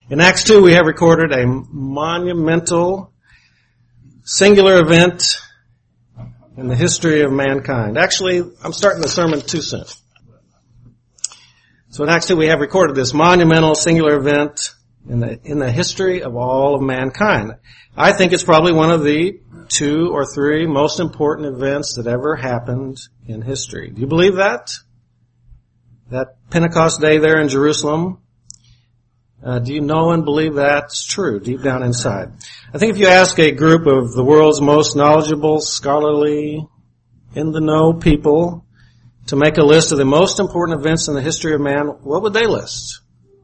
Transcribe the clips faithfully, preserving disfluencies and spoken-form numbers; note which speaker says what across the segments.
Speaker 1: In Acts two, we have recorded a monumental, singular event in the history of mankind. Actually, I'm starting the sermon too soon. So in Acts two, we have recorded this monumental, singular event in the in the history of all of mankind. I think it's probably one of the two or three most important events that ever happened in history. Do you believe that? That Pentecost day there in Jerusalem? Uh, do you know and believe that's true deep down inside? I think if you ask a group of the world's most knowledgeable, scholarly, in-the-know people to make a list of the most important events in the history of man, what would they list?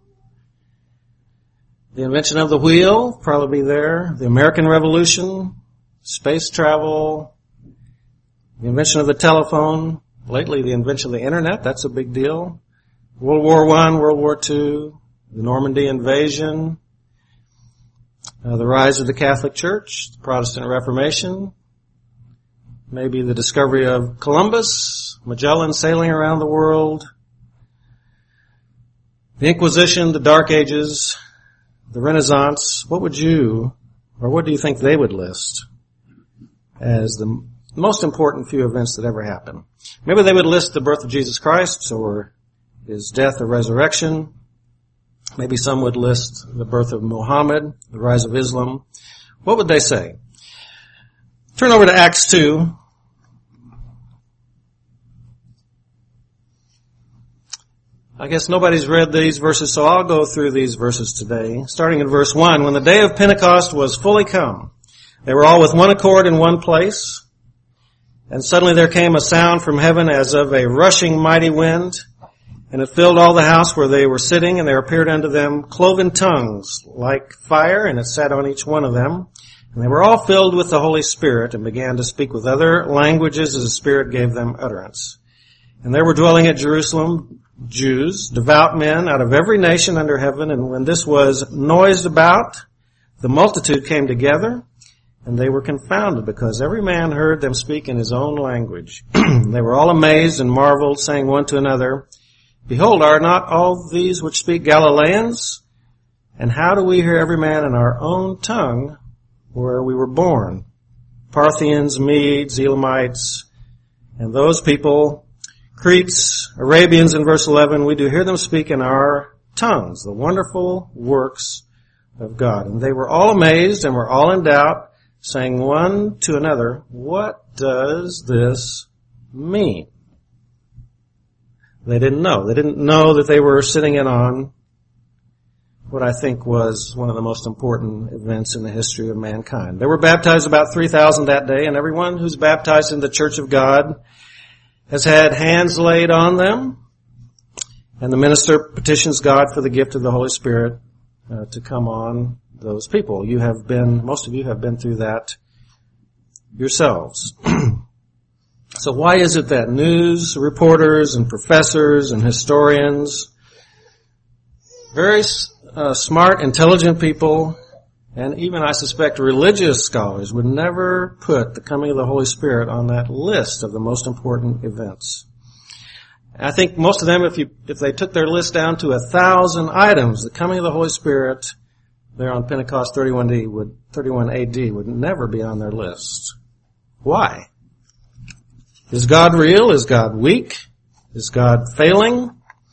Speaker 1: The invention of the wheel, probably be there. The American Revolution, space travel, the invention of the telephone, lately the invention of the internet, that's a big deal. World War One, World War Two, the Normandy invasion, uh, the rise of the Catholic Church, the Protestant Reformation, maybe the discovery of Columbus, Magellan sailing around the world, the Inquisition, the Dark Ages, the Renaissance. What would you, or what do you think they would list as the most important few events that ever happened? Maybe they would list the birth of Jesus Christ or his death or resurrection. Maybe some would list the birth of Muhammad, the rise of Islam. What would they say? Turn over to Acts two. I guess nobody's read these verses, so I'll go through these verses today. Starting in verse one. When the day of Pentecost was fully come, they were all with one accord in one place. And suddenly there came a sound from heaven as of a rushing mighty wind, and it filled all the house where they were sitting, and there appeared unto them cloven tongues like fire, and it sat on each one of them. And they were all filled with the Holy Spirit, and began to speak with other languages as the Spirit gave them utterance. And there were dwelling at Jerusalem Jews, devout men out of every nation under heaven, and when this was noised about, the multitude came together, and they were confounded, because every man heard them speak in his own language. They were all amazed and marveled, saying one to another, Behold, are not all these which speak Galileans? And how do we hear every man in our own tongue where we were born? Parthians, Medes, Elamites, and those people, Cretes, Arabians in verse eleven, we do hear them speak in our tongues, the wonderful works of God. And they were all amazed and were all in doubt, saying one to another, What does this mean? They didn't know. They didn't know that they were sitting in on what I think was one of the most important events in the history of mankind. There were baptized about three thousand that day, and everyone who's baptized in the Church of God has had hands laid on them, and the minister petitions God for the gift of the Holy Spirit uh, to come on those people. You have been, most of you have been through that yourselves. So why is it that news reporters and professors and historians, very uh, smart, intelligent people, and even, I suspect, religious scholars would never put the coming of the Holy Spirit on that list of the most important events? I think most of them, if you if they took their list down to a thousand items, the coming of the Holy Spirit there on Pentecost thirty-one A D would, thirty-one A D would never be on their list. Why? Is God real? Is God weak? Is God failing?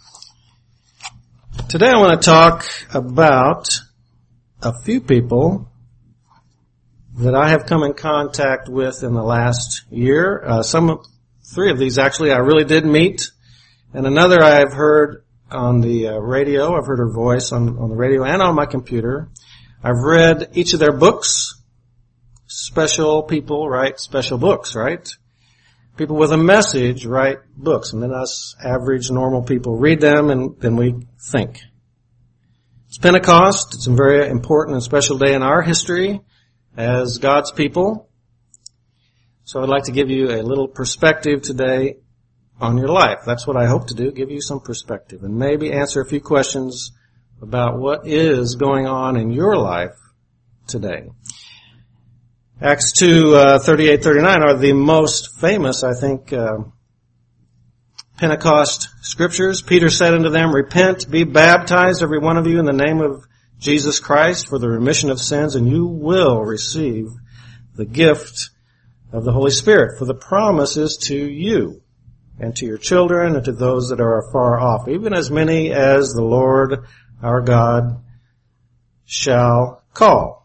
Speaker 1: Today I want to talk about a few people that I have come in contact with in the last year. Uh, some, three of these actually I really did meet, and another I have heard on the uh, radio. I've heard her voice on, on the radio and on my computer. I've read each of their books. Special people write special books, right? People with a message write books, and then us average, normal people read them, and then we think. It's Pentecost. It's a very important and special day in our history as God's people. So I'd like to give you a little perspective today on your life. That's what I hope to do, give you some perspective, and maybe answer a few questions about what is going on in your life today. Acts two, uh, thirty-eight, thirty-nine are the most famous, I think, uh, Pentecost scriptures. Peter said unto them, Repent, be baptized, every one of you, in the name of Jesus Christ for the remission of sins, and you will receive the gift of the Holy Spirit. For the promise is to you and to your children and to those that are afar off, even as many as the Lord our God shall call.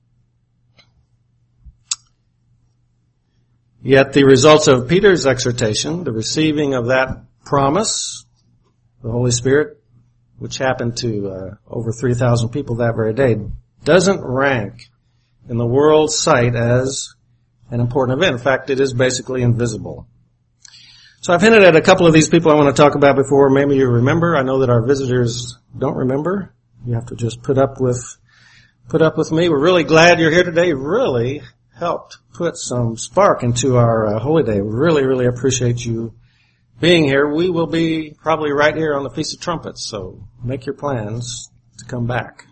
Speaker 1: Yet the results of Peter's exhortation, the receiving of that promise, the Holy Spirit, which happened to uh, over three thousand people that very day, doesn't rank in the world's sight as an important event. In fact, it is basically invisible. So I've hinted at a couple of these people I want to talk about before. Maybe you remember. I know that our visitors don't remember. You have to just put up with put up with me. We're really glad you're here today. You really helped put some spark into our uh, holy day. We really, really appreciate you being here. We will be probably right here on the Feast of Trumpets, so make your plans to come back.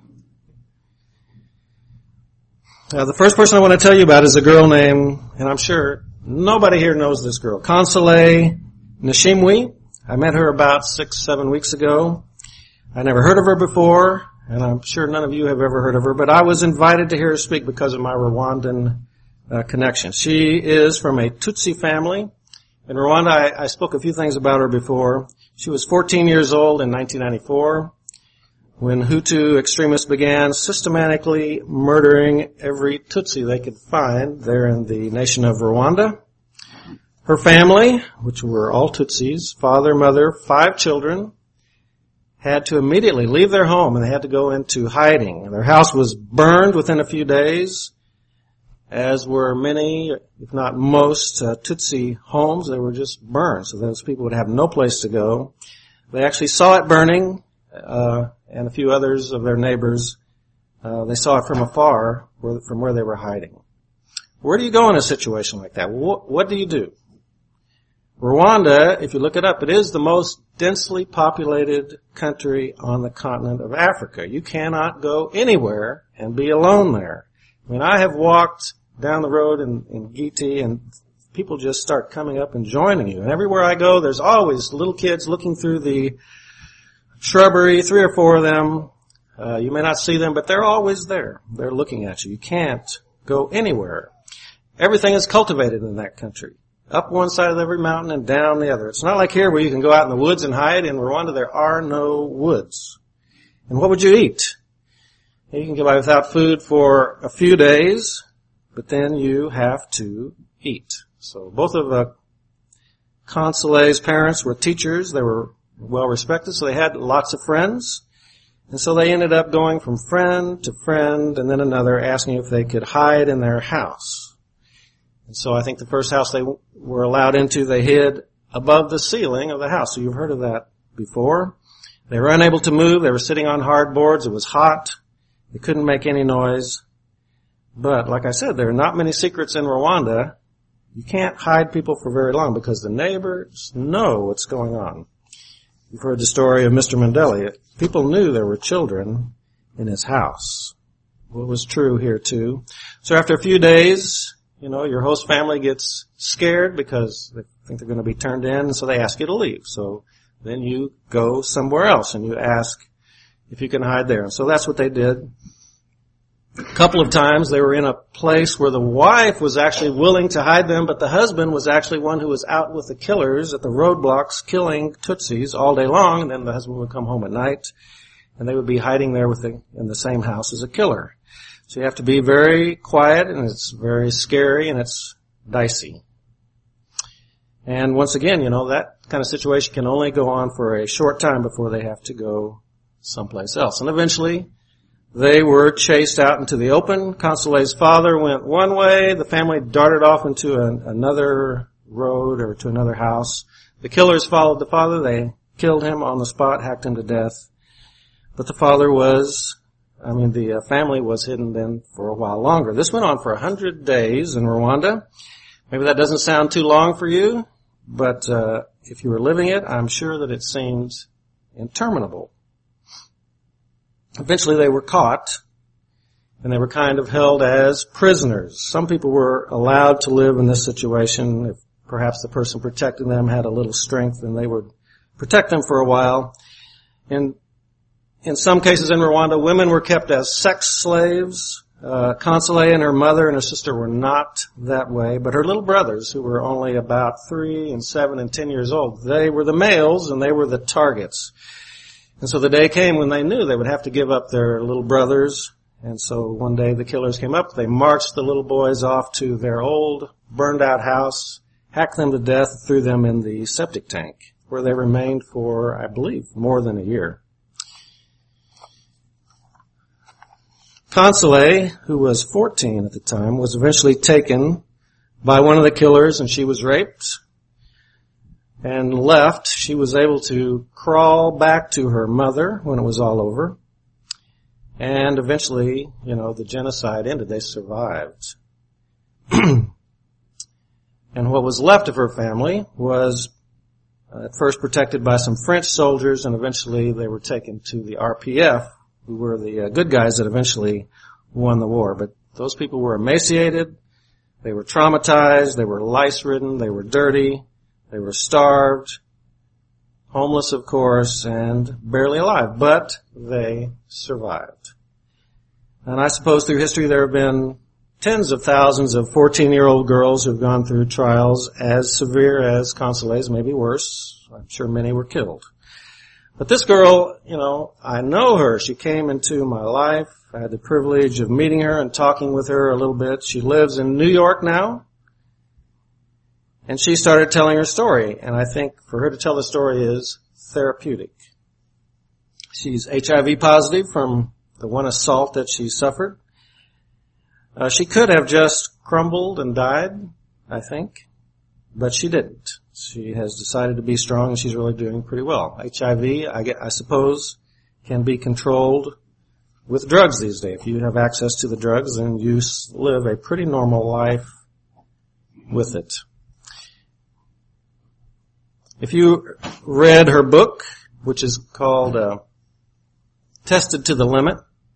Speaker 1: Uh, the first person I want to tell you about is a girl named, and I'm sure nobody here knows this girl, Console Nishimwe. I met her about six, seven weeks ago. I never heard of her before, and I'm sure none of you have ever heard of her, but I was invited to hear her speak because of my Rwandan uh, connection. She is from a Tutsi family. In Rwanda, I, I spoke a few things about her before. She was fourteen years old in nineteen ninety-four when Hutu extremists began systematically murdering every Tutsi they could find there in the nation of Rwanda. Her family, which were all Tutsis, father, mother, five children, had to immediately leave their home and they had to go into hiding. Their house was burned within a few days, as were many, if not most, uh, Tutsi homes. They were just burned, so those people would have no place to go. They actually saw it burning, uh, and a few others of their neighbors, uh, they saw it from afar, where, from where they were hiding. Where do you go in a situation like that? What, what do you do? Rwanda, if you look it up, it is the most densely populated country on the continent of Africa. You cannot go anywhere and be alone there. I mean, I have walked down the road in, in Giti and people just start coming up and joining you. And everywhere I go, there's always little kids looking through the shrubbery, three or four of them. Uh, you may not see them, but they're always there. They're looking at you. You can't go anywhere. Everything is cultivated in that country. Up one side of every mountain and down the other. It's not like here where you can go out in the woods and hide. In Rwanda, there are no woods. And what would you eat? You can get by without food for a few days, but then you have to eat. So both of uh, Console's parents were teachers. They were well respected, so they had lots of friends. And so they ended up going from friend to friend and then another, asking if they could hide in their house. And so I think the first house they were allowed into, they hid above the ceiling of the house. So you've heard of that before. They were unable to move. They were sitting on hard boards. It was hot. They couldn't make any noise. But like I said, there are not many secrets in Rwanda. You can't hide people for very long because the neighbors know what's going on. You've heard the story of Mister Mandela. People knew there were children in his house. Well, it was true here too. So after a few days, you know, your host family gets scared because they think they're going to be turned in, and so they ask you to leave. So then you go somewhere else and you ask if you can hide there. And so that's what they did. A couple of times they were in a place where the wife was actually willing to hide them, but the husband was actually one who was out with the killers at the roadblocks killing Tutsis all day long, and then the husband would come home at night and they would be hiding there with the, in the same house as a killer. So you have to be very quiet, and it's very scary, and it's dicey. And once again, you know, that kind of situation can only go on for a short time before they have to go someplace else. And eventually, they were chased out into the open. Console's father went one way. The family darted off into an, another road or to another house. The killers followed the father. They killed him on the spot, hacked him to death. But the father was... I mean, the uh, family was hidden then for a while longer. This went on for a hundred days in Rwanda. Maybe that doesn't sound too long for you, but uh, if you were living it, I'm sure that it seems interminable. Eventually they were caught, and they were kind of held as prisoners. Some people were allowed to live in this situation. If perhaps the person protecting them had a little strength, then they would protect them for a while. And in some cases in Rwanda, women were kept as sex slaves. Uh, Console and her mother and her sister were not that way, but her little brothers, who were only about three and seven and ten years old, they were the males and they were the targets. And so the day came when they knew they would have to give up their little brothers. And so one day the killers came up, they marched the little boys off to their old burned out house, hacked them to death, threw them in the septic tank, where they remained for, I believe, more than a year. Console, who was fourteen at the time, was eventually taken by one of the killers and she was raped and left. She was able to crawl back to her mother when it was all over. And eventually, you know, the genocide ended. They survived. And what was left of her family was uh, at first protected by some French soldiers, and eventually they were taken to the R P F, who were the uh, good guys that eventually won the war. But those people were emaciated, they were traumatized, they were lice-ridden, they were dirty, they were starved, homeless of course, and barely alive. But they survived. And I suppose through history there have been tens of thousands of fourteen-year-old girls who've gone through trials as severe as Console's, maybe worse. I'm sure many were killed. But this girl, you know, I know her. She came into my life. I had the privilege of meeting her and talking with her a little bit. She lives in New York now. And she started telling her story. And I think for her to tell the story is therapeutic. She's H I V positive from the one assault that she suffered. Uh, she could have just crumbled and died, I think. But she didn't. She has decided to be strong, and she's really doing pretty well. H I V, I, get, I suppose, can be controlled with drugs these days. If you have access to the drugs, then you live a pretty normal life with it. If you read her book, which is called uh, Tested to the Limit,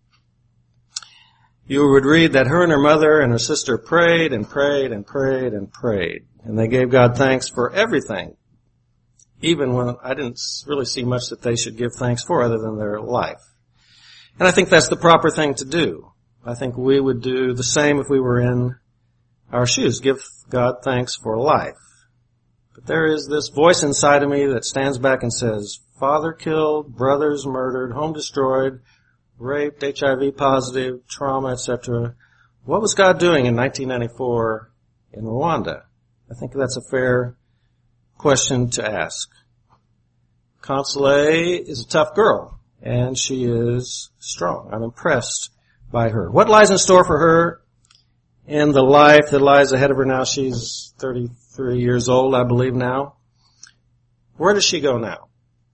Speaker 1: you would read that her and her mother and her sister prayed and prayed and prayed and prayed. And they gave God thanks for everything, even when I didn't really see much that they should give thanks for other than their life. And I think that's the proper thing to do. I think we would do the same if we were in our shoes, give God thanks for life. But there is this voice inside of me that stands back and says, father killed, brothers murdered, home destroyed, raped, H I V positive, trauma, et cetera. What was God doing in nineteen ninety-four in Rwanda? I think that's a fair question to ask. Console is a tough girl, and she is strong. I'm impressed by her. What lies in store for her in the life that lies ahead of her now? She's thirty-three years old, I believe now. Where does she go now?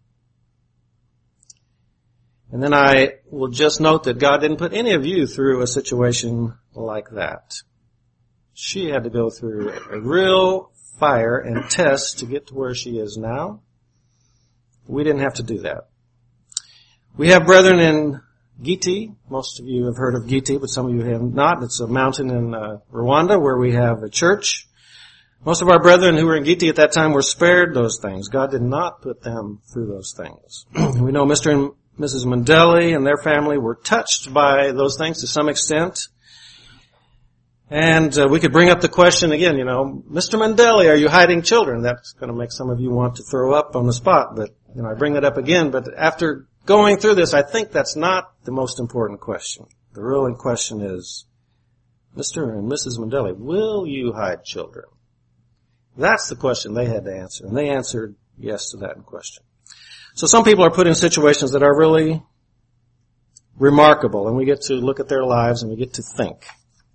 Speaker 1: And then I will just note that God didn't put any of you through a situation like that. She had to go through a real fire and test to get to where she is now. We didn't have to do that. We have brethren in Giti. Most of you have heard of Giti, but some of you have not. It's a mountain in uh, Rwanda where we have a church. Most of our brethren who were in Giti at that time were spared those things. God did not put them through those things. We know Mister and Missus Mandeli and their family were touched by those things to some extent. And uh, we could bring up the question again, you know, Mister Mandeli, are you hiding children? That's going to make some of you want to throw up on the spot, but, you know, I bring that up again. But after going through this, I think that's not the most important question. The real question is, Mister and Missus Mandeli, will you hide children? That's the question they had to answer, and they answered yes to that question. So some people are put in situations that are really remarkable, and we get to look at their lives and we get to think.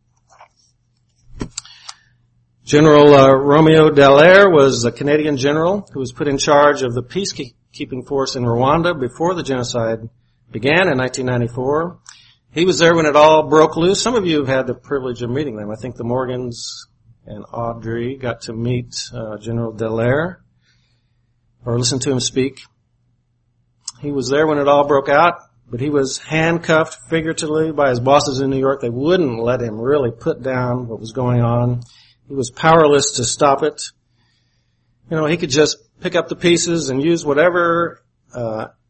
Speaker 1: General uh, Romeo Dallaire was a Canadian general who was put in charge of the peacekeeping force in Rwanda before the genocide began in nineteen ninety-four. He was there when it all broke loose. Some of you have had the privilege of meeting them. I think the Morgans and Audrey got to meet uh, General Dallaire or listen to him speak. He was there when it all broke out, but he was handcuffed figuratively by his bosses in New York. They wouldn't let him really put down what was going on. He was powerless to stop it. You know, he could just pick up the pieces and use whatever uh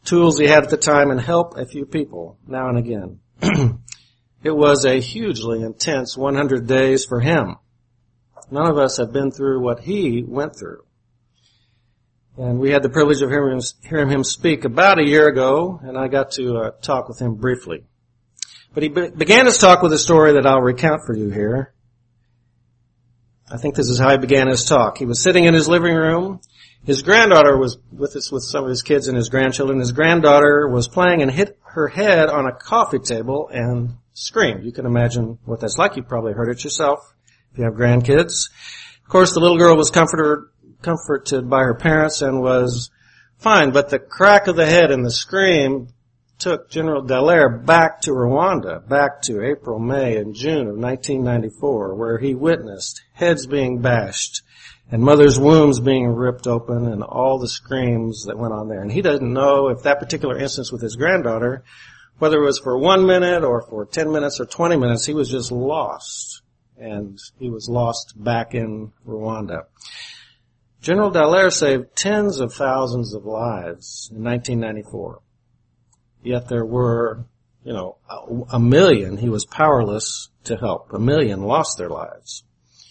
Speaker 1: tools he had at the time and help a few people now and again. It was a hugely intense one hundred days for him. None of us have been through what he went through. And we had the privilege of hearing him, hearing him speak about a year ago, and I got to uh, talk with him briefly. But he be- began his talk with a story that I'll recount for you here. I think this is how he began his talk. He was sitting in his living room. His granddaughter was with us with some of his kids and his grandchildren. His granddaughter was playing and hit her head on a coffee table and screamed. You can imagine what that's like. You've probably heard it yourself if you have grandkids. Of course, the little girl was comforted, comforted by her parents and was fine, but the crack of the head and the scream took General Dallaire back to Rwanda, back to April, May, and June of nineteen ninety-four, where he witnessed heads being bashed and mothers' wombs being ripped open and all the screams that went on there. And he doesn't know if that particular instance with his granddaughter, whether it was for one minute or for ten minutes or twenty minutes, he was just lost. And he was lost back in Rwanda. General Dallaire saved tens of thousands of lives in nineteen ninety-four. Yet there were, you know, a, a million he was powerless to help. A million lost their lives.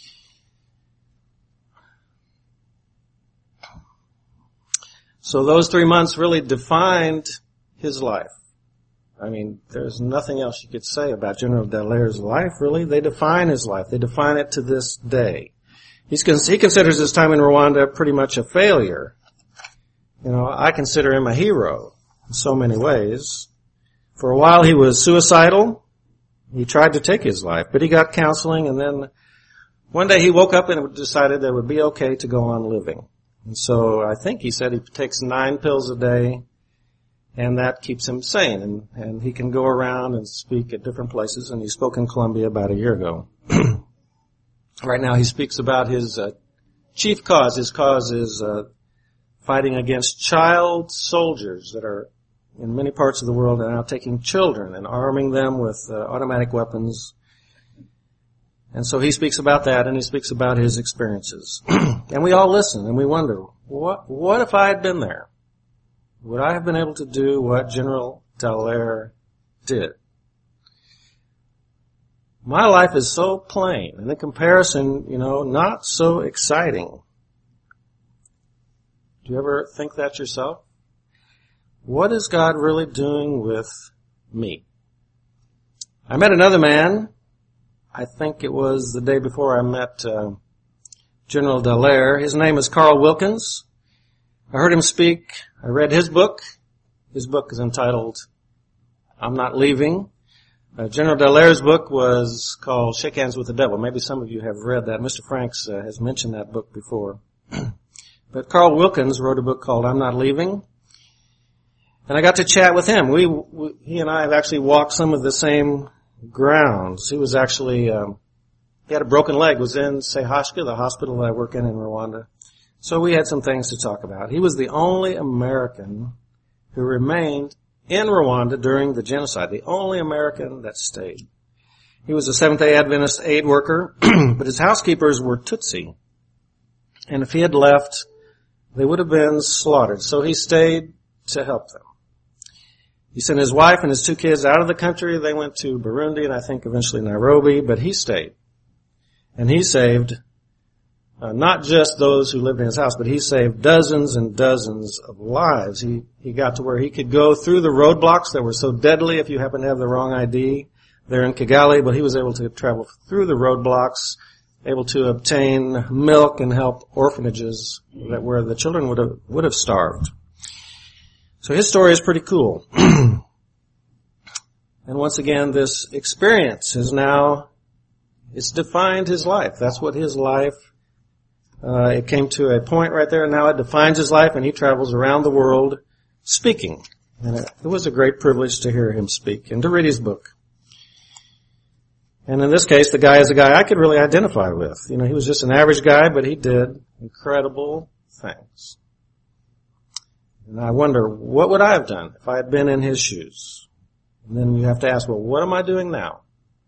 Speaker 1: So those three months really defined his life. I mean, there's nothing else you could say about General Dallaire's life, really. They define his life. They define it to this day. He's, he considers his time in Rwanda pretty much a failure. You know, I consider him a hero in so many ways. For a while he was suicidal. He tried to take his life, but he got counseling, and then one day he woke up and decided that it would be okay to go on living. And so I think he said he takes nine pills a day, and that keeps him sane, and, and he can go around and speak at different places, and he spoke in Colombia about a year ago. Right now he speaks about his uh, chief cause. His cause is uh, fighting against child soldiers that are in many parts of the world and now taking children and arming them with uh, automatic weapons. And so he speaks about that, and he speaks about his experiences. And we all listen, and we wonder, what, what if I had been there? Would I have been able to do what General Dallaire did? My life is so plain, and in comparison, you know, not so exciting. Do you ever think that yourself? What is God really doing with me? I met another man. I think it was the day before I met uh, General Dallaire. His name is Carl Wilkins. I heard him speak. I read his book. His book is entitled I'm Not Leaving. Uh, General Dallaire's book was called Shake Hands with the Devil. Maybe some of you have read that. Mister Franks uh, has mentioned that book before. But Carl Wilkins wrote a book called I'm Not Leaving. And I got to chat with him. We, we he and I have actually walked some of the same grounds. He was actually, um, he had a broken leg, was in Sehashka, the hospital that I work in in Rwanda. So we had some things to talk about. He was the only American who remained in Rwanda during the genocide, the only American that stayed. He was a Seventh-day Adventist aid worker, but his housekeepers were Tutsi. And if he had left, they would have been slaughtered. So he stayed to help them. He sent his wife and his two kids out of the country. They went to Burundi and I think eventually Nairobi, but he stayed. And he saved uh, not just those who lived in his house, but he saved dozens and dozens of lives. He he got to where he could go through the roadblocks that were so deadly if you happen to have the wrong I D. They're in Kigali, but he was able to travel through the roadblocks, able to obtain milk and help orphanages that where the children would have would have starved. So his story is pretty cool. And once again, this experience has now, it's defined his life. That's what his life, uh, it came to a point right there, and now it defines his life, and he travels around the world speaking. And it, it was a great privilege to hear him speak and to read his book. And in this case, the guy is a guy I could really identify with. You know, he was just an average guy, but he did incredible things. And I wonder, what would I have done if I had been in his shoes? And then you have to ask, well, what am I doing now?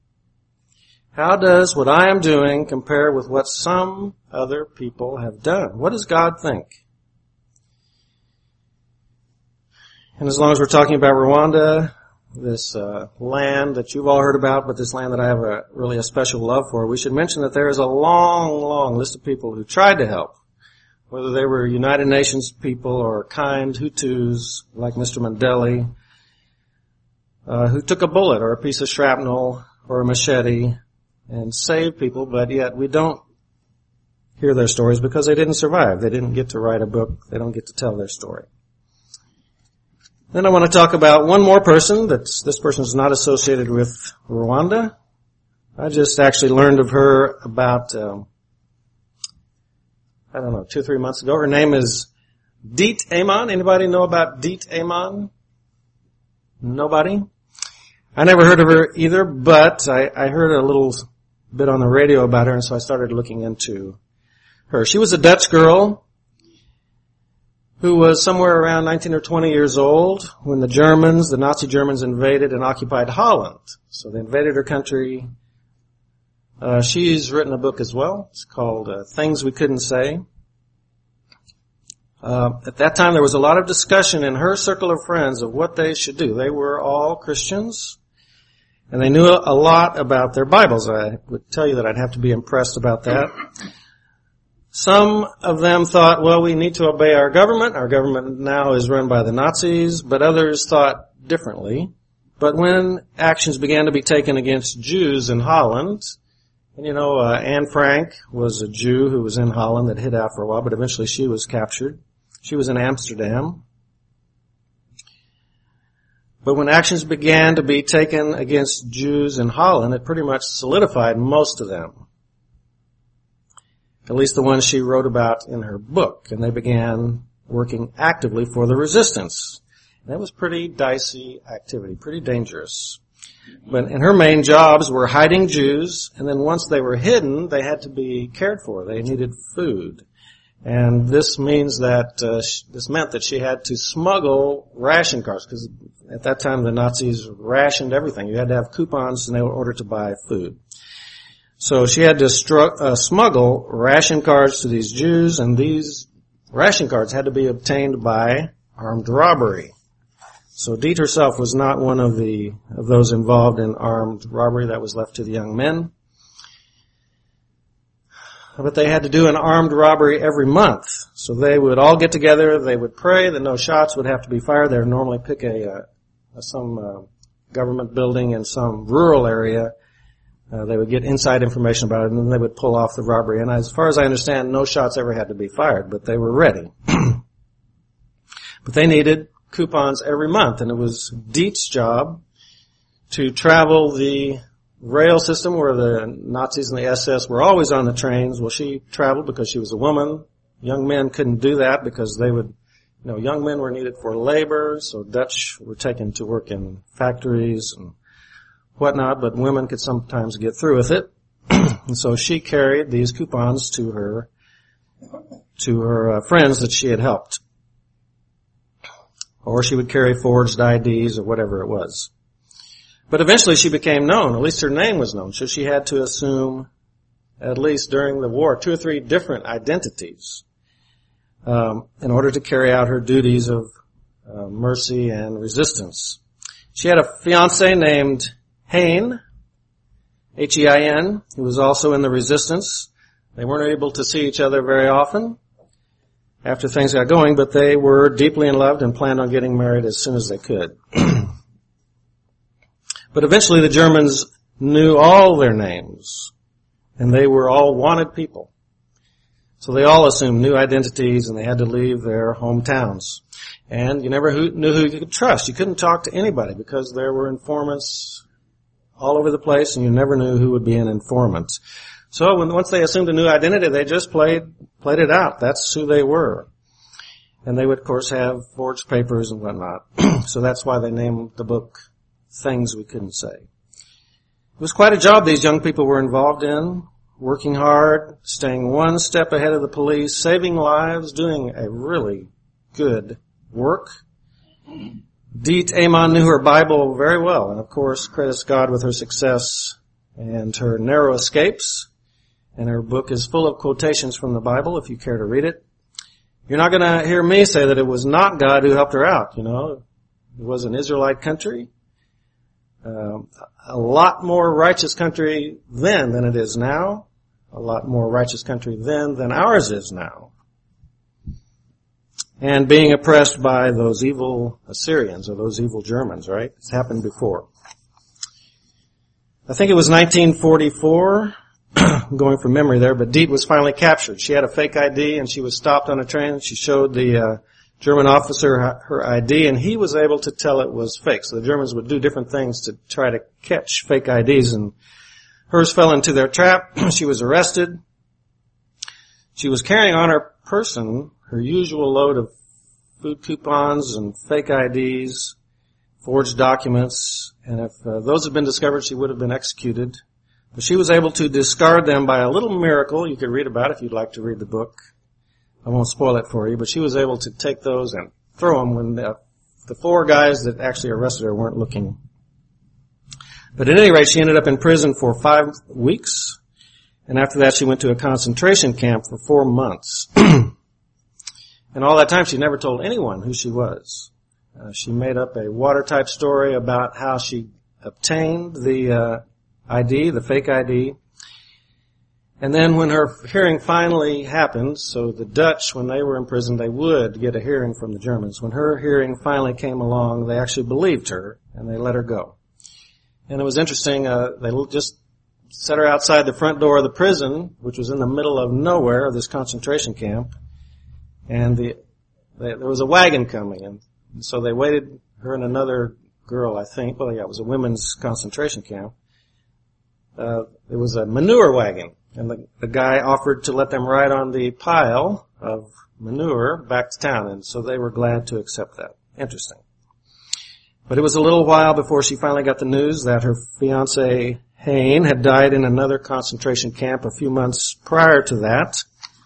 Speaker 1: How does what I am doing compare with what some other people have done? What does God think? And as long as we're talking about Rwanda, this uh, land that you've all heard about, but this land that I have a really a special love for, we should mention that there is a long, long list of people who tried to help, whether they were United Nations people or kind Hutus like Mister Mandela, uh, who took a bullet or a piece of shrapnel or a machete and saved people, but yet we don't hear their stories because they didn't survive. They didn't get to write a book. They don't get to tell their story. Then I want to talk about one more person. That's, this person is not associated with Rwanda. I just actually learned of her about, um, I don't know, two or three months ago. Her name is Deet Amon. Anybody know about Deet Amon? Nobody? I never heard of her either, but I, I heard a little bit on the radio about her, and so I started looking into her. She was a Dutch girl who was somewhere around nineteen or twenty years old when the Germans, the Nazi Germans, invaded and occupied Holland. So they invaded her country. Uh, she's written a book as well. It's called uh, Things We Couldn't Say. Uh, at that time, there was a lot of discussion in her circle of friends of what they should do. They were all Christians, and they knew a lot about their Bibles. I would tell you that I'd have to be impressed about that. Some of them thought, well, we need to obey our government. Our government now is run by the Nazis, but others thought differently. But when actions began to be taken against Jews in Holland, and you know, uh, Anne Frank was a Jew who was in Holland that hid out for a while, but eventually she was captured. She was in Amsterdam. But when actions began to be taken against Jews in Holland, it pretty much solidified most of them. At least the ones she wrote about in her book. And they began working actively for the resistance. And that was pretty dicey activity, pretty dangerous. But, and her main jobs were hiding Jews, and then once they were hidden, they had to be cared for. They needed food. And this means that, uh, sh- this meant that she had to smuggle ration cards, because at that time the Nazis rationed everything. You had to have coupons in order to buy food. So she had to stru- uh, smuggle ration cards to these Jews, and these ration cards had to be obtained by armed robbery. So Deet herself was not one of the of those involved in armed robbery. That was left to the young men. But they had to do an armed robbery every month. So they would all get together. They would pray that no shots would have to be fired. They would normally pick a, uh, some uh, government building in some rural area. Uh, they would get inside information about it, and then they would pull off the robbery. And as far as I understand, no shots ever had to be fired, but they were ready. But they needed coupons every month, and it was Deet's job to travel the rail system where the Nazis and the S S were always on the trains. Well, she traveled because she was a woman. Young men couldn't do that because they would, you know, young men were needed for labor, so Dutch were taken to work in factories and whatnot, but women could sometimes get through with it. And so she carried these coupons to her, to her uh, friends that she had helped. Or she would carry forged I Ds or whatever it was. But eventually she became known, at least her name was known, so she had to assume, at least during the war, two or three different identities um, in order to carry out her duties of uh, mercy and resistance. She had a fiancé named Hein, H E I N, who was also in the resistance. They weren't able to see each other very often after things got going, but they were deeply in love and planned on getting married as soon as they could. But eventually the Germans knew all their names, and they were all wanted people. So they all assumed new identities, and they had to leave their hometowns. And you never knew who you could trust. You couldn't talk to anybody because there were informants all over the place, and you never knew who would be an informant. So when, once they assumed a new identity, they just played played it out. That's who they were. And they would, of course, have forged papers and whatnot. So that's why they named the book Things We Couldn't Say. It was quite a job these young people were involved in, working hard, staying one step ahead of the police, saving lives, doing a really good work. Deet Amon knew her Bible very well, and of course credits God with her success and her narrow escapes. And her book is full of quotations from the Bible, if you care to read it. You're not going to hear me say that it was not God who helped her out, you know. It was an Israelite country. Um, a lot more righteous country then than it is now. A lot more righteous country then than ours is now. And being oppressed by those evil Assyrians or those evil Germans, right? It's happened before. I think it was nineteen forty-four, I'm going from memory there, but Diet was finally captured. She had a fake I D and she was stopped on a train. She showed the uh, German officer her I D and he was able to tell it was fake. So the Germans would do different things to try to catch fake I Ds, and hers fell into their trap. She was arrested. She was carrying on her person her usual load of food coupons and fake I Ds, forged documents, and if uh, those had been discovered, she would have been executed. But she was able to discard them by a little miracle you could read about if you'd like to read the book. I won't spoil it for you, but she was able to take those and throw them when the, the four guys that actually arrested her weren't looking. But at any rate, she ended up in prison for five weeks, and after that she went to a concentration camp for four months. And all that time she never told anyone who she was. Uh, she made up a watertight story about how she obtained the uh, I D, the fake I D. And then when her hearing finally happened, so the Dutch, when they were in prison, they would get a hearing from the Germans. When her hearing finally came along, they actually believed her, and they let her go. And it was interesting, uh, they just set her outside the front door of the prison, which was in the middle of nowhere, of this concentration camp. And the, they, there was a wagon coming, and so they waited, her and another girl, I think, well, yeah, it was a women's concentration camp. Uh, it was a manure wagon, and the, the guy offered to let them ride on the pile of manure back to town, and so they were glad to accept that. Interesting. But it was a little while before she finally got the news that her fiancé, Hein, had died in another concentration camp a few months prior to that.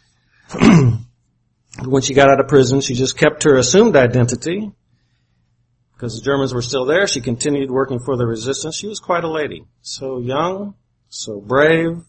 Speaker 1: When she got out of prison, she just kept her assumed identity. Because the Germans were still there, she continued working for the resistance. She was quite a lady. So young, so brave.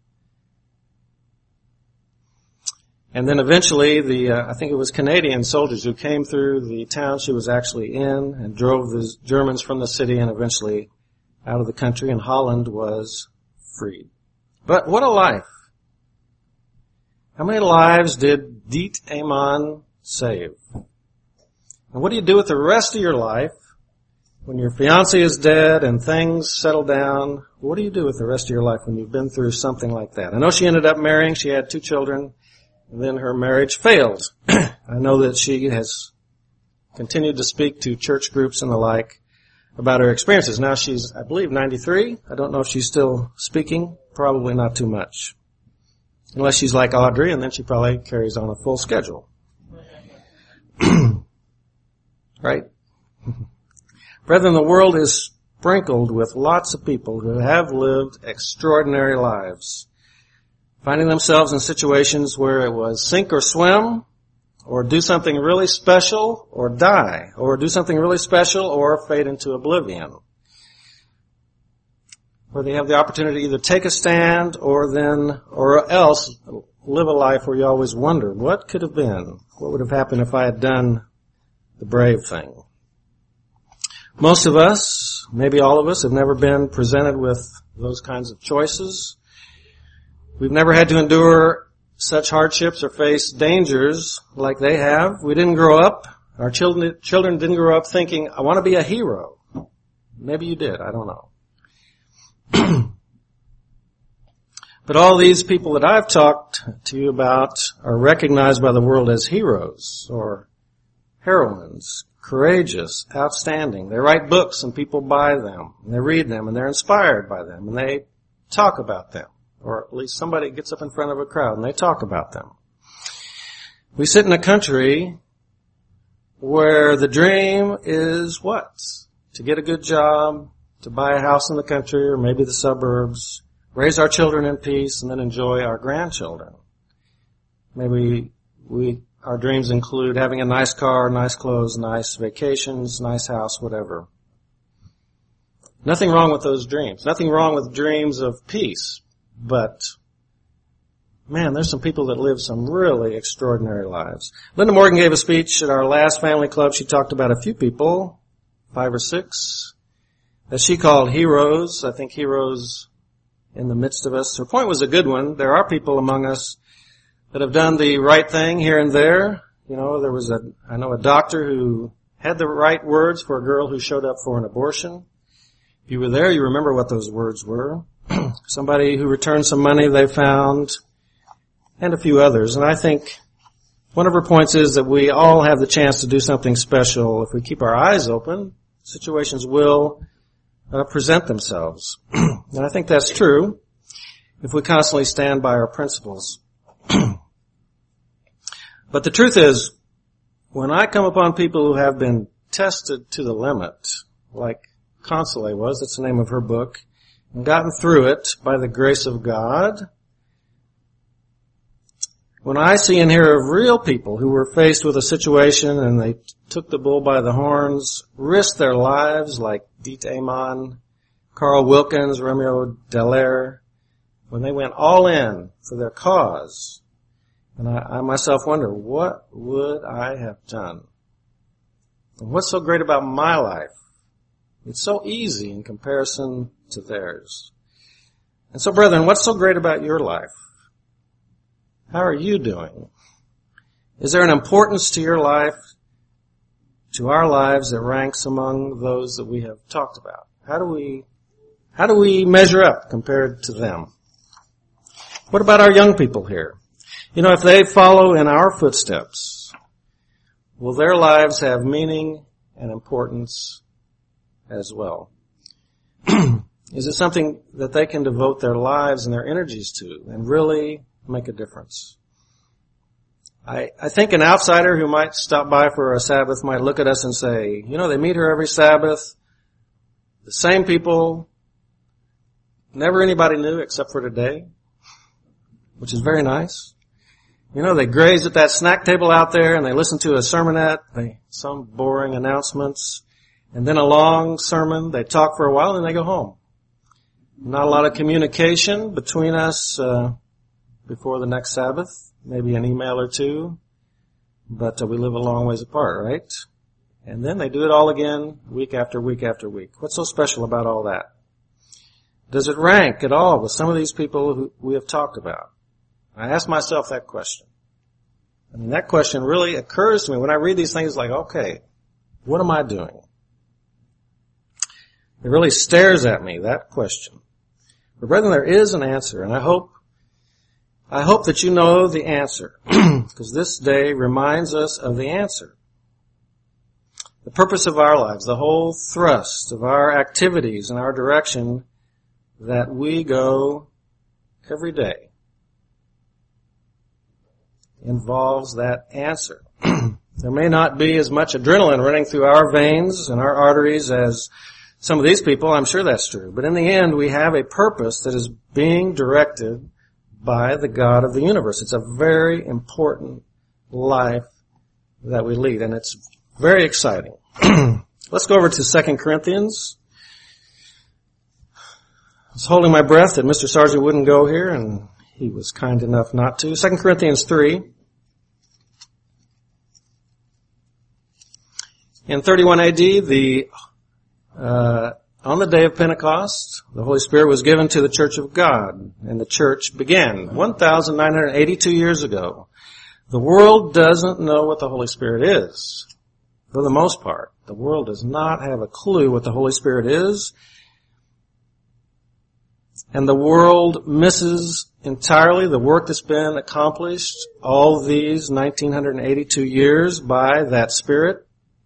Speaker 1: And then eventually, the uh, I think it was Canadian soldiers who came through the town she was actually in and drove the Germans from the city and eventually out of the country, and Holland was freed. But what a life. How many lives did Diet Amon save? And what do you do with the rest of your life when your fiancé is dead and things settle down? What do you do with the rest of your life when you've been through something like that? I know she ended up marrying. She had two children, and then her marriage failed. I know that she has continued to speak to church groups and the like about her experiences. Now she's, I believe, ninety-three. I don't know if she's still speaking. Probably not too much. Unless she's like Audrey, and then she probably carries on a full schedule. Right? Brethren, the world is sprinkled with lots of people who have lived extraordinary lives, finding themselves in situations where it was sink or swim, or do something really special, or die, or do something really special, or fade into oblivion. Where they have the opportunity to either take a stand or then, or else live a life where you always wonder, what could have been? What would have happened if I had done the brave thing? Most of us, maybe all of us, have never been presented with those kinds of choices. We've never had to endure such hardships or face dangers like they have. We didn't grow up, our children, children didn't grow up thinking, I want to be a hero. Maybe you did, I don't know. But all these people that I've talked to you about are recognized by the world as heroes or heroines, courageous, outstanding. They write books and people buy them, and they read them, and they're inspired by them, and they talk about them. Or at least somebody gets up in front of a crowd and they talk about them. We sit in a country where the dream is what? To get a good job, to buy a house in the country or maybe the suburbs, raise our children in peace, and then enjoy our grandchildren. Maybe we, our dreams include having a nice car, nice clothes, nice vacations, nice house, whatever. Nothing wrong with those dreams. Nothing wrong with dreams of peace. But, man, there's some people that live some really extraordinary lives. Linda Morgan gave a speech at our last family club. She talked about a few people five or six, that she called heroes. I think heroes in the midst of us. Her point was a good one. There are people among us that have done the right thing here and there. You know, there was a, I know a doctor who had the right words for a girl who showed up for an abortion. If you were there, you remember what those words were. Somebody who returned some money they found, and a few others. And I think one of her points is that we all have the chance to do something special. If we keep our eyes open, situations will uh, present themselves. And I think that's true if we constantly stand by our principles. But the truth is, when I come upon people who have been tested to the limit, like Consolé was, that's the name of her book, and gotten through it by the grace of God, when I see and hear of real people who were faced with a situation and they took the bull by the horns, risked their lives like Diet Amon, Carl Wilkins, Romeo Dallaire, when they went all in for their cause, and I, I myself wonder, what would I have done? And what's so great about my life? It's so easy in comparison to theirs. And so, brethren, what's so great about your life? How are you doing? Is there an importance to your life, to our lives, that ranks among those that we have talked about? How do we, how do we measure up compared to them? What about our young people here? You know, if they follow in our footsteps, will their lives have meaning and importance as well? Is it something that they can devote their lives and their energies to and really make a difference? I, I think an outsider who might stop by for a Sabbath might look at us and say, you know, they meet her every Sabbath, the same people, never anybody new except for today, which is very nice. You know, they graze at that snack table out there and they listen to a sermonette, they, some boring announcements, and then a long sermon. They talk for a while and they go home. Not a lot of communication between us uh, before the next Sabbath, maybe an email or two, but uh, we live a long ways apart, right? And then they do it all again week after week after week. What's so special about all that? Does it rank at all with some of these people who we have talked about? I ask myself that question. I mean, that question really occurs to me when I read these things like, okay, what am I doing? It really stares at me, that question. But brethren, there is an answer, and I hope, I hope that you know the answer, because this day reminds us of the answer. The purpose of our lives, the whole thrust of our activities and our direction that we go every day involves that answer. There may not be as much adrenaline running through our veins and our arteries as some of these people. I'm sure that's true. But in the end, we have a purpose that is being directed by the God of the universe. It's a very important life that we lead, and it's very exciting. Let's go over to Second Corinthians. I was holding my breath that Mister Sargent wouldn't go here, and he was kind enough not to. Second Corinthians three. In thirty-one A D, the uh, on the day of Pentecost, the Holy Spirit was given to the Church of God, and the church began one thousand nine hundred eighty-two years ago. The world doesn't know what the Holy Spirit is, for the most part. The world does not have a clue what the Holy Spirit is, and the world misses entirely the work that's been accomplished all these one thousand nine hundred eighty-two years by that Spirit.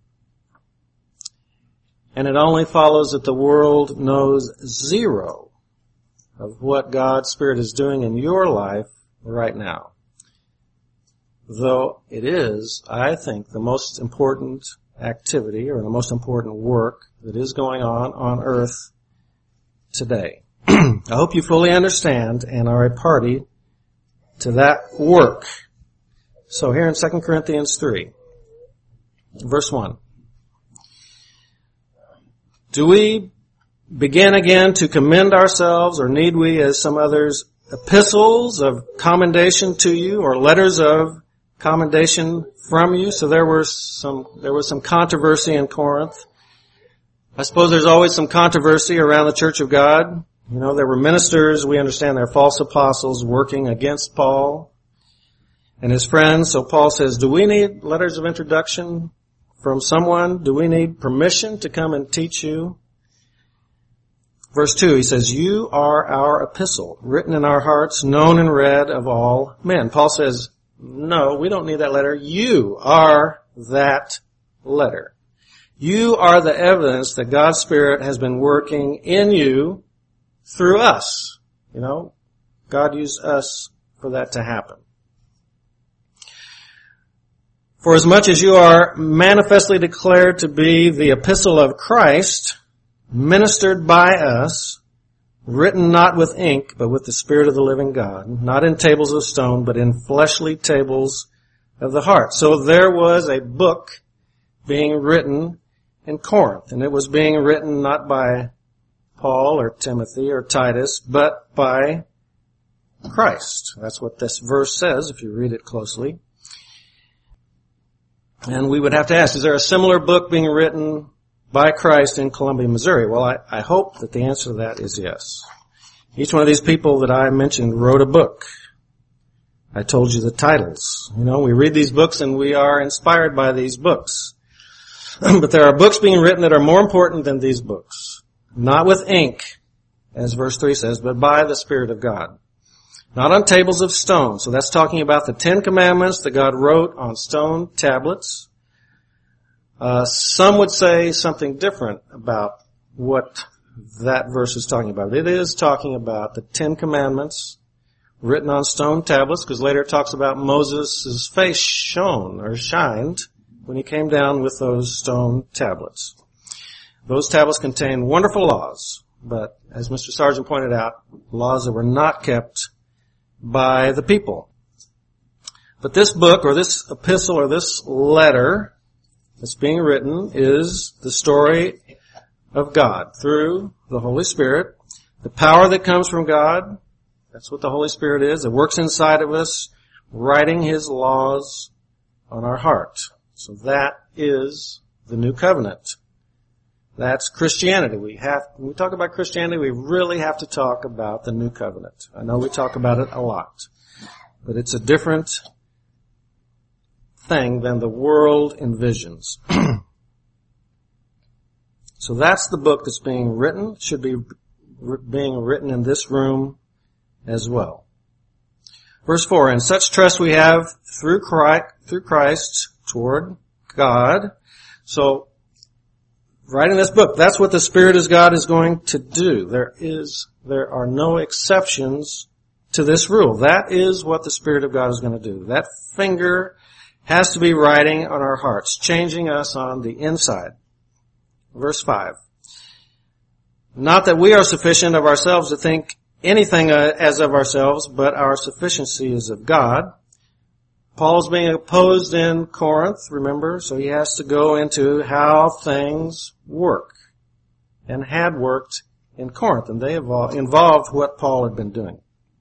Speaker 1: And it only follows that the world knows zero of what God's Spirit is doing in your life right now. Though it is, I think, the most important activity or the most important work that is going on on earth today. I hope you fully understand and are a party to that work. So here in Second Corinthians three, verse one. Do we begin again to commend ourselves, or need we, as some others, epistles of commendation to you, or letters of commendation from you? So there was some, there was some controversy in Corinth. I suppose there's always some controversy around the Church of God. You know, there were ministers, we understand they're false apostles working against Paul and his friends. So Paul says, do we need letters of introduction from someone? Do we need permission to come and teach you? Verse two, he says, you are our epistle, written in our hearts, known and read of all men. Paul says, no, we don't need that letter. You are that letter. You are the evidence that God's Spirit has been working in you through us. You know, God used us for that to happen. For as much as you are manifestly declared to be the epistle of Christ, ministered by us, written not with ink, but with the Spirit of the living God, not in tables of stone, but in fleshly tables of the heart. So there was a book being written in Corinth, and it was being written not by Paul or Timothy or Titus, but by Christ. That's what this verse says if you read it closely. And we would have to ask, is there a similar book being written by Christ in Columbia, Missouri? Well, I, I hope that the answer to that is yes. Each one of these people that I mentioned wrote a book. I told you the titles. You know, we read these books and we are inspired by these books. But there are books being written that are more important than these books. Not with ink, as verse three says, but by the Spirit of God. Not on tables of stone. So that's talking about the Ten Commandments that God wrote on stone tablets. Uh, some would say something different about what that verse is talking about. It is talking about the Ten Commandments written on stone tablets, because later it talks about Moses' face shone or shined when he came down with those stone tablets. Those tablets contain wonderful laws, but as Mister Sargent pointed out, laws that were not kept by the people. But this book, or this epistle, or this letter that's being written is the story of God through the Holy Spirit. The power that comes from God, that's what the Holy Spirit is. It works inside of us, writing His laws on our heart. So that is the new covenant. That's Christianity. We have, when we talk about Christianity, we really have to talk about the new covenant. I know we talk about it a lot, but it's a different thing than the world envisions. So that's the book that's being written. It should be being written in this room as well. Verse four, and such trust we have through Christ, through Christ toward God. So, writing this book, that's what the Spirit of God is going to do. There is, there are no exceptions to this rule. That is what the Spirit of God is going to do. That finger has to be writing on our hearts, changing us on the inside. Verse five. Not that we are sufficient of ourselves to think anything as of ourselves, but our sufficiency is of God. Paul's being opposed in Corinth, remember, so he has to go into how things work and had worked in Corinth, and they involved what Paul had been doing.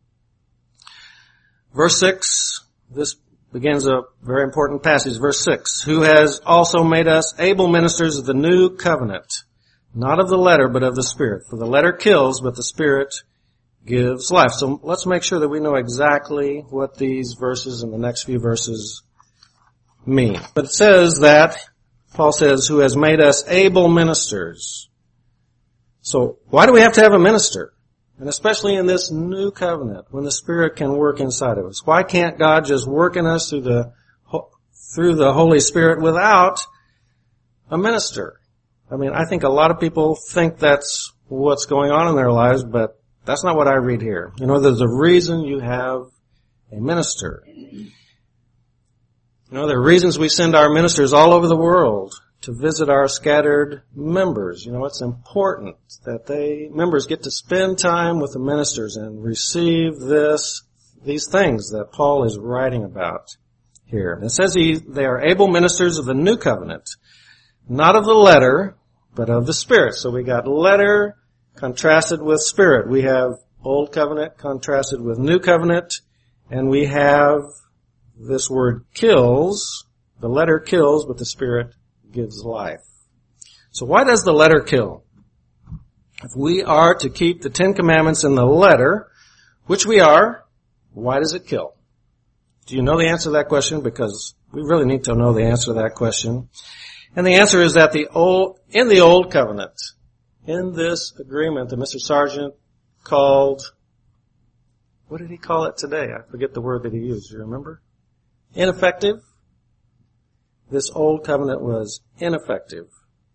Speaker 1: Verse six, this begins a very important passage. Verse six, who has also made us able ministers of the new covenant, not of the letter, but of the Spirit. For the letter kills, but the Spirit gives life. So let's make sure that we know exactly what these verses and the next few verses mean. But it says that, Paul says, who has made us able ministers. So why do we have to have a minister? And especially in this new covenant, when the Spirit can work inside of us. Why can't God just work in us through the, through the Holy Spirit without a minister? I mean, I think a lot of people think that's what's going on in their lives, but that's not what I read here. You know, there's a reason you have a minister. You know, there are reasons we send our ministers all over the world to visit our scattered members. You know, it's important that they, members get to spend time with the ministers and receive this, these things that Paul is writing about here. It says he, they are able ministers of the new covenant, not of the letter, but of the Spirit. So we got letter contrasted with Spirit. We have Old Covenant contrasted with New Covenant, and we have this word kills. The letter kills, but the Spirit gives life. So why does the letter kill? If we are to keep the Ten Commandments in the letter, which we are, why does it kill? Do you know the answer to that question? Because we really need to know the answer to that question. And the answer is that the old, in the Old Covenant, in this agreement that Mister Sargent called, what did he call it today? I forget the word that he used. Do you remember? Ineffective. This Old Covenant was ineffective.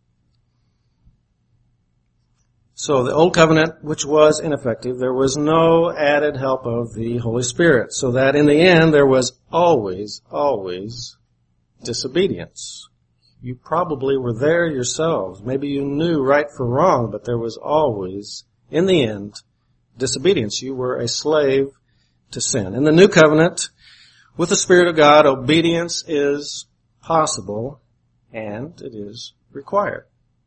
Speaker 1: So the Old Covenant, which was ineffective, there was no added help of the Holy Spirit. So that in the end, there was always, always disobedience. You probably were there yourselves. Maybe you knew right from wrong, but there was always, in the end, disobedience. You were a slave to sin. In the New Covenant, with the Spirit of God, obedience is possible and it is required.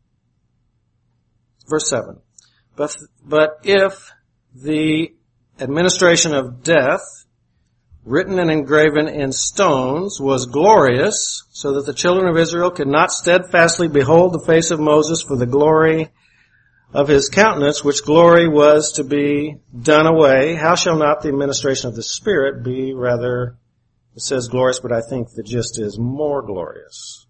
Speaker 1: Verse seven. But, but if the administration of death, written and engraven in stones, was glorious, so that the children of Israel could not steadfastly behold the face of Moses for the glory of his countenance, which glory was to be done away, how shall not the administration of the Spirit be rather, it says glorious, but I think the gist is more glorious.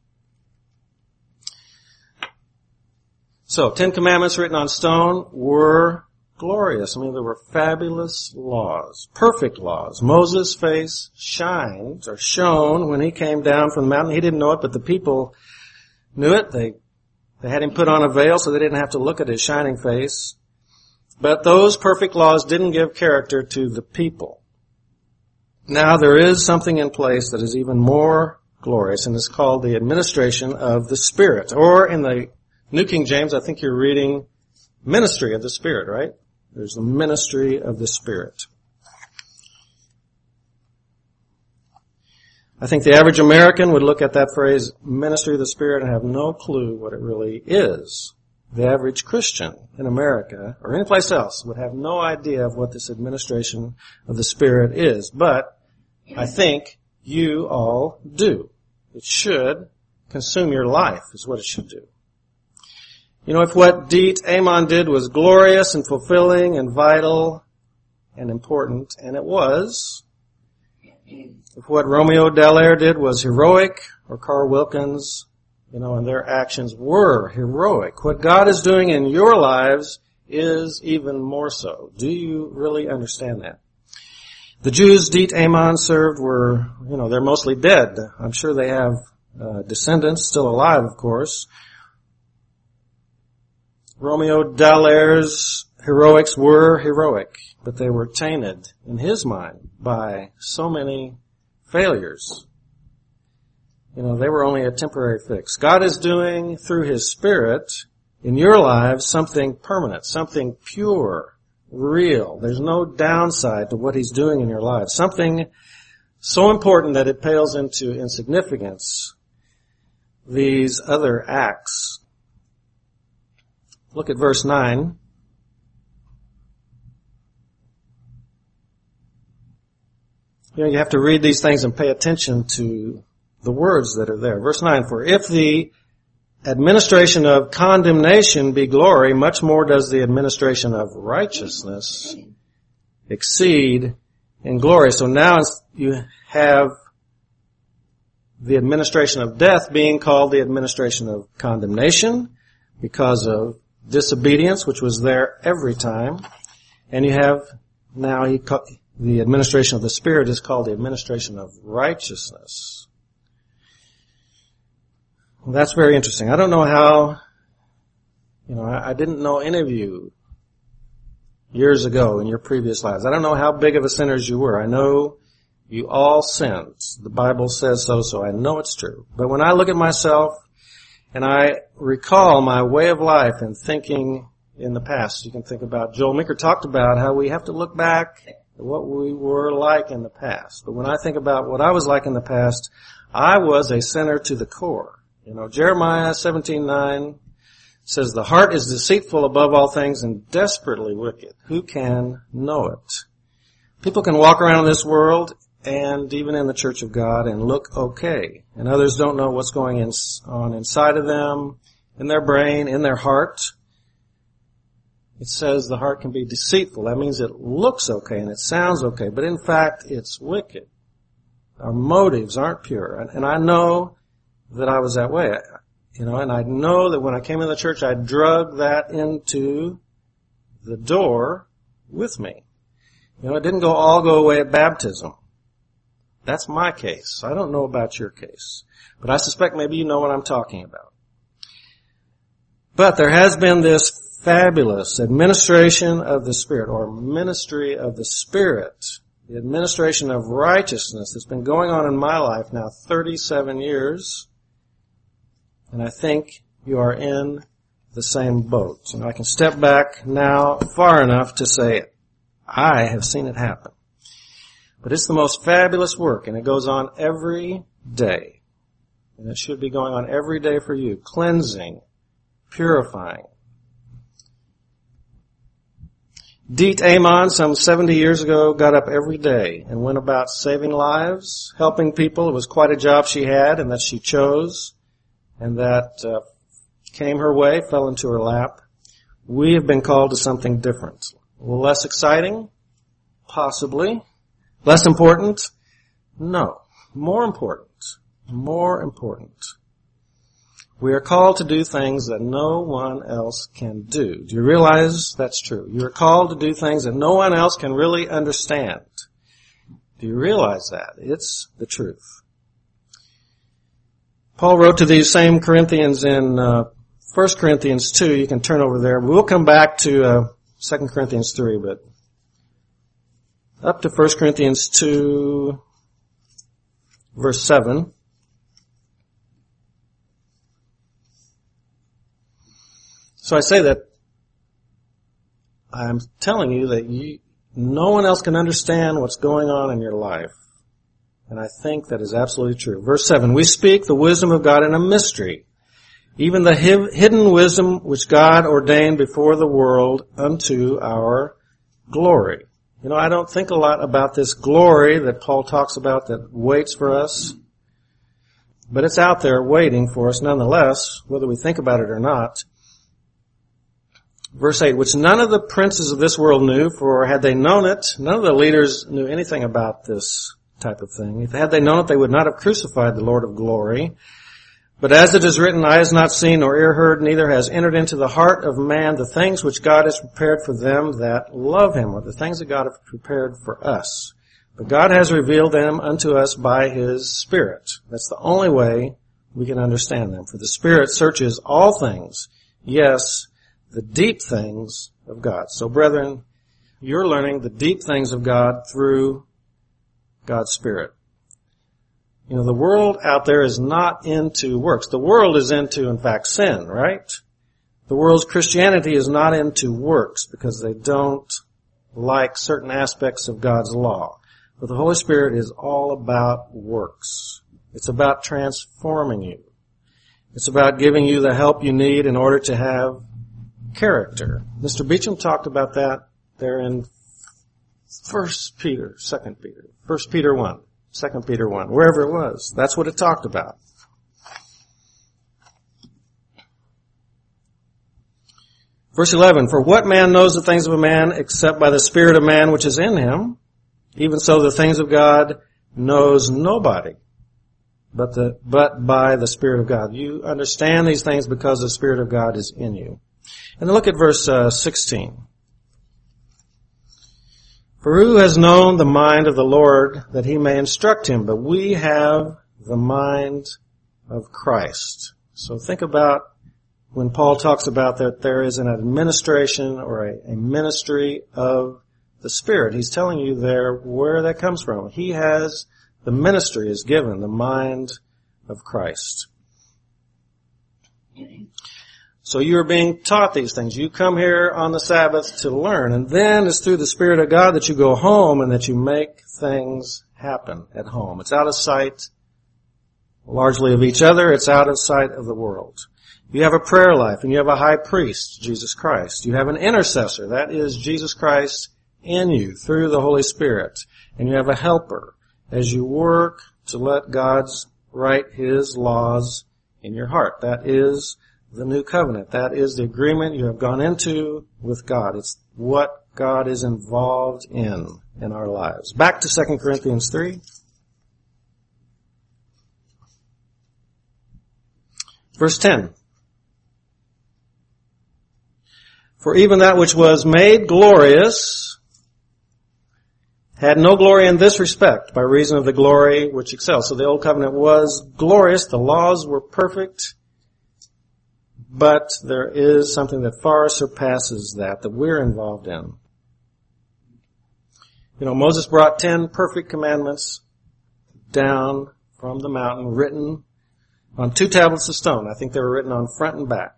Speaker 1: So, Ten Commandments written on stone were glorious. I mean, there were fabulous laws, perfect laws. Moses' face shined or shone when he came down from the mountain. He didn't know it, but the people knew it. They They had him put on a veil so they didn't have to look at his shining face. But those perfect laws didn't give character to the people. Now there is something in place that is even more glorious, and it's called the administration of the Spirit. Or in the New King James, I think you're reading ministry of the Spirit, right? There's the ministry of the Spirit. I think the average American would look at that phrase, ministry of the Spirit, and have no clue what it really is. The average Christian in America, or anyplace else, would have no idea of what this administration of the Spirit is. But I think you all do. It should consume your life, is what it should do. You know, if what Diet Amon did was glorious and fulfilling and vital and important, and it was, if what Romeo Dallaire did was heroic, or Carl Wilkins, you know, and their actions were heroic, what God is doing in your lives is even more so. Do you really understand that? The Jews Diet Amon served were, you know, they're mostly dead. I'm sure they have uh, descendants still alive, of course. Romeo Dallaire's heroics were heroic, but they were tainted in his mind by so many failures. You know, they were only a temporary fix. God is doing, through His Spirit, in your lives, something permanent, something pure, real. There's no downside to what He's doing in your life. Something so important that it pales into insignificance, these other acts. Look at verse nine. You know, you have to read these things and pay attention to the words that are there. Verse nine, for if the administration of condemnation be glory, much more does the administration of righteousness exceed in glory. So now you have the administration of death being called the administration of condemnation because of disobedience, which was there every time. And you have now he the administration of the Spirit is called the administration of righteousness. Well, that's very interesting. I don't know how, you know, I, I didn't know any of you years ago in your previous lives. I don't know how big of a sinners you were. I know you all sinned. The Bible says so, so I know it's true. But when I look at myself and I recall my way of life and thinking in the past, you can think about, Joel Meeker talked about how we have to look back at what we were like in the past. But when I think about what I was like in the past, I was a sinner to the core. You know, Jeremiah seventeen nine says, the heart is deceitful above all things and desperately wicked. Who can know it? People can walk around in this world and even in the Church of God and look okay. And others don't know what's going in, on inside of them. in their brain, in their heart. It says the heart can be deceitful. That means it looks okay and it sounds okay, but in fact it's wicked. Our motives aren't pure. And, and I know that I was that way. You know, and I know that when I came in the church, I drug that into the door with me. You know, it didn't go all go away at baptism. That's my case. I don't know about your case. But I suspect maybe you know what I'm talking about. But there has been this fabulous administration of the Spirit, or ministry of the Spirit, the administration of righteousness that's been going on in my life now thirty-seven years. And I think you are in the same boat. And I can step back now far enough to say, I have seen it happen. But it's the most fabulous work, and it goes on every day. And it should be going on every day for you, cleansing, purifying. Diet Amon, some seventy years ago, got up every day and went about saving lives, helping people. It was quite a job she had and that she chose, and that uh, came her way, fell into her lap. We have been called to something different. Less exciting? Possibly. Less important? No. More important. More important. We are called to do things that no one else can do. Do you realize that's true? You are called to do things that no one else can really understand. Do you realize that? It's the truth. Paul wrote to these same Corinthians in uh, First Corinthians two. You can turn over there. We'll come back to uh, Second Corinthians three, but up to First Corinthians two, verse seven. So I say that I'm telling you that you, no one else can understand what's going on in your life. And I think that is absolutely true. Verse seven, we speak the wisdom of God in a mystery, even the hidden wisdom which God ordained before the world unto our glory. You know, I don't think a lot about this glory that Paul talks about that waits for us, but it's out there waiting for us nonetheless, whether we think about it or not. Verse eight, which none of the princes of this world knew, for had they known it, none of the leaders knew anything about this type of thing. If had they known it, they would not have crucified the Lord of glory. But as it is written, eye has not seen nor ear heard, neither has entered into the heart of man the things which God has prepared for them that love him, or the things that God has prepared for us. But God has revealed them unto us by his Spirit. That's the only way we can understand them. For the Spirit searches all things, yes, the deep things of God. So brethren, you're learning the deep things of God through God's Spirit. You know, the world out there is not into works. The world is into, in fact, sin, right? The world's Christianity is not into works because they don't like certain aspects of God's law. But the Holy Spirit is all about works. It's about transforming you. It's about giving you the help you need in order to have character. Mister Beecham talked about that there in First Peter, Second Peter, First Peter one, Second Peter one, wherever it was. That's what it talked about. Verse eleven, for what man knows the things of a man except by the Spirit of man which is in him? Even so the things of God knows nobody but the but by the Spirit of God. You understand these things because the Spirit of God is in you. And then look at verse uh, sixteen. For who has known the mind of the Lord that he may instruct him? But we have the mind of Christ. So think about when Paul talks about that there is an administration or a, a ministry of the Spirit. He's telling you there where that comes from. He has, the ministry is given, the mind of Christ. So you're being taught these things. You come here on the Sabbath to learn, and then it's through the Spirit of God that you go home and that you make things happen at home. It's out of sight largely of each other. It's out of sight of the world. You have a prayer life, and you have a high priest, Jesus Christ. You have an intercessor. That is Jesus Christ in you through the Holy Spirit. And you have a helper as you work to let God's write his laws in your heart. That is the new covenant. That is the agreement you have gone into with God. It's what God is involved in in our lives. Back to Second Corinthians three. Verse ten. For even that which was made glorious had no glory in this respect, by reason of the glory which excels. So the old covenant was glorious, the laws were perfect, but there is something that far surpasses that, that we're involved in. You know, Moses brought ten perfect commandments down from the mountain, written on two tablets of stone. I think they were written on front and back.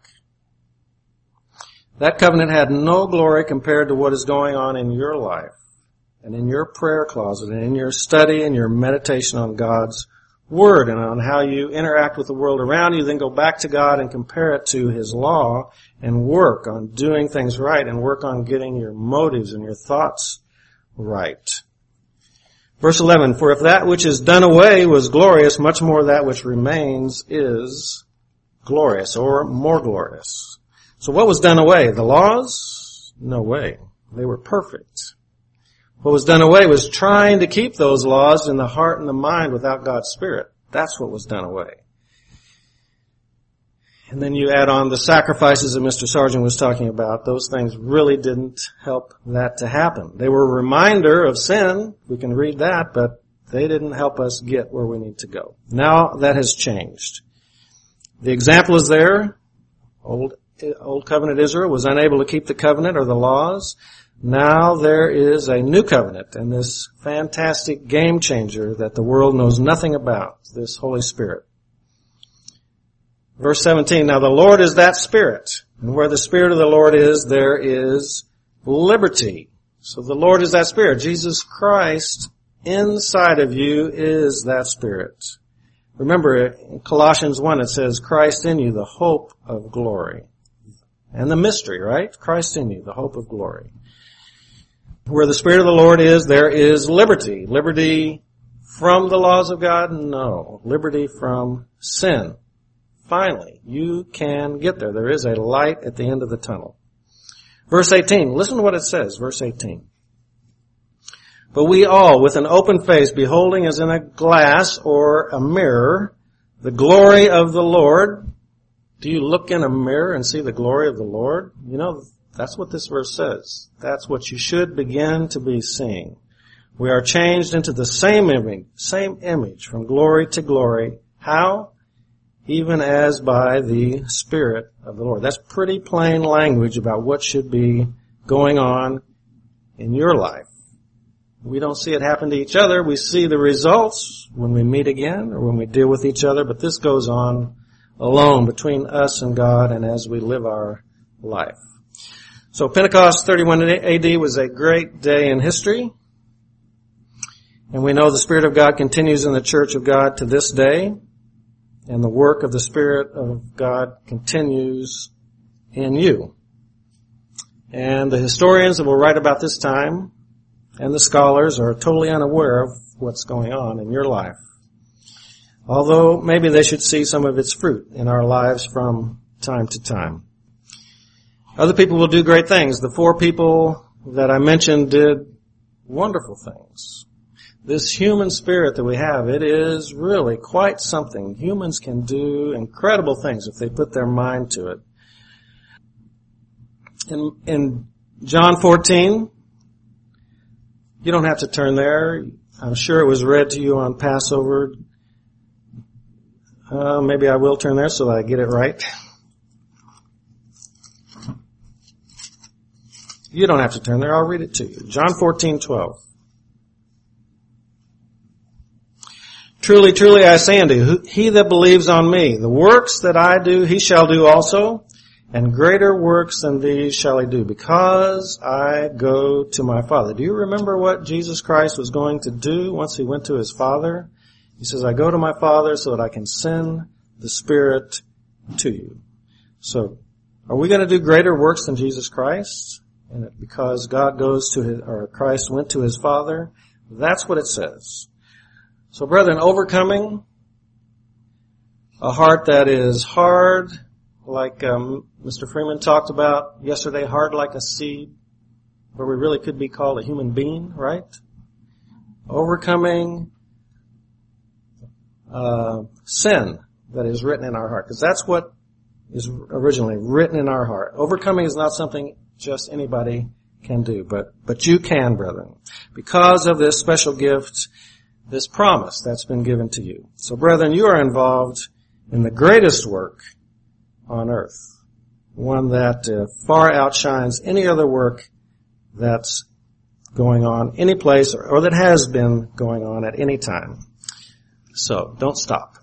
Speaker 1: That covenant had no glory compared to what is going on in your life and in your prayer closet and in your study and your meditation on God's Word and on how you interact with the world around you, then go back to God and compare it to His law and work on doing things right and work on getting your motives and your thoughts right. Verse eleven, for if that which is done away was glorious, much more that which remains is glorious or more glorious. So what was done away? The laws? No way. They were perfect. What was done away was trying to keep those laws in the heart and the mind without God's Spirit. That's what was done away. And then you add on the sacrifices that Mister Sargent was talking about. Those things really didn't help that to happen. They were a reminder of sin. We can read that, but they didn't help us get where we need to go. Now that has changed. The example is there. Old, Old Covenant Israel was unable to keep the covenant or the laws. Now there is a new covenant and this fantastic game changer that the world knows nothing about, this Holy Spirit. Verse seventeen, now the Lord is that Spirit, and where the Spirit of the Lord is, there is liberty. So the Lord is that Spirit. Jesus Christ inside of you is that Spirit. Remember, in Colossians one it says, Christ in you, the hope of glory. And the mystery, right? Christ in you, the hope of glory. Where the Spirit of the Lord is, there is liberty. Liberty from the laws of God? No. Liberty from sin. Finally, you can get there. There is a light at the end of the tunnel. Verse eighteen, listen to what it says, verse eighteen. But we all, with an open face, beholding as in a glass or a mirror, the glory of the Lord. Do you look in a mirror and see the glory of the Lord? You know, that's what this verse says. That's what you should begin to be seeing. We are changed into the same image, same image from glory to glory. How? Even as by the Spirit of the Lord. That's pretty plain language about what should be going on in your life. We don't see it happen to each other. We see the results when we meet again or when we deal with each other, but this goes on alone between us and God and as we live our life. So Pentecost thirty-one A D was a great day in history. And we know the Spirit of God continues in the Church of God to this day. And the work of the Spirit of God continues in you. And the historians that will write about this time and the scholars are totally unaware of what's going on in your life. Although maybe they should see some of its fruit in our lives from time to time. Other people will do great things. The four people that I mentioned did wonderful things. This human spirit that we have, it is really quite something. Humans can do incredible things if they put their mind to it. In, in John fourteen, you don't have to turn there. I'm sure it was read to you on Passover. Uh, maybe I will turn there so that I get it right. You don't have to turn there. I'll read it to you. John fourteen twelve. Truly, truly, I say unto you, he that believes on me, the works that I do, he shall do also, and greater works than these shall he do, because I go to my Father. Do you remember what Jesus Christ was going to do once he went to his Father? He says, I go to my Father so that I can send the Spirit to you. So, are we going to do greater works than Jesus Christ? And because God goes to his, or Christ went to his Father? That's what it says. So brethren, overcoming a heart that is hard like um, Mister Freeman talked about yesterday, hard like a seed, where we really could be called a human being, right? Overcoming uh, sin that is written in our heart, because that's what is originally written in our heart. Overcoming is not something just anybody can do, but but you can, brethren, because of this special gift, this promise that's been given to you. So, brethren, you are involved in the greatest work on earth, one that uh, far outshines any other work that's going on any place or, or that has been going on at any time. So, don't stop.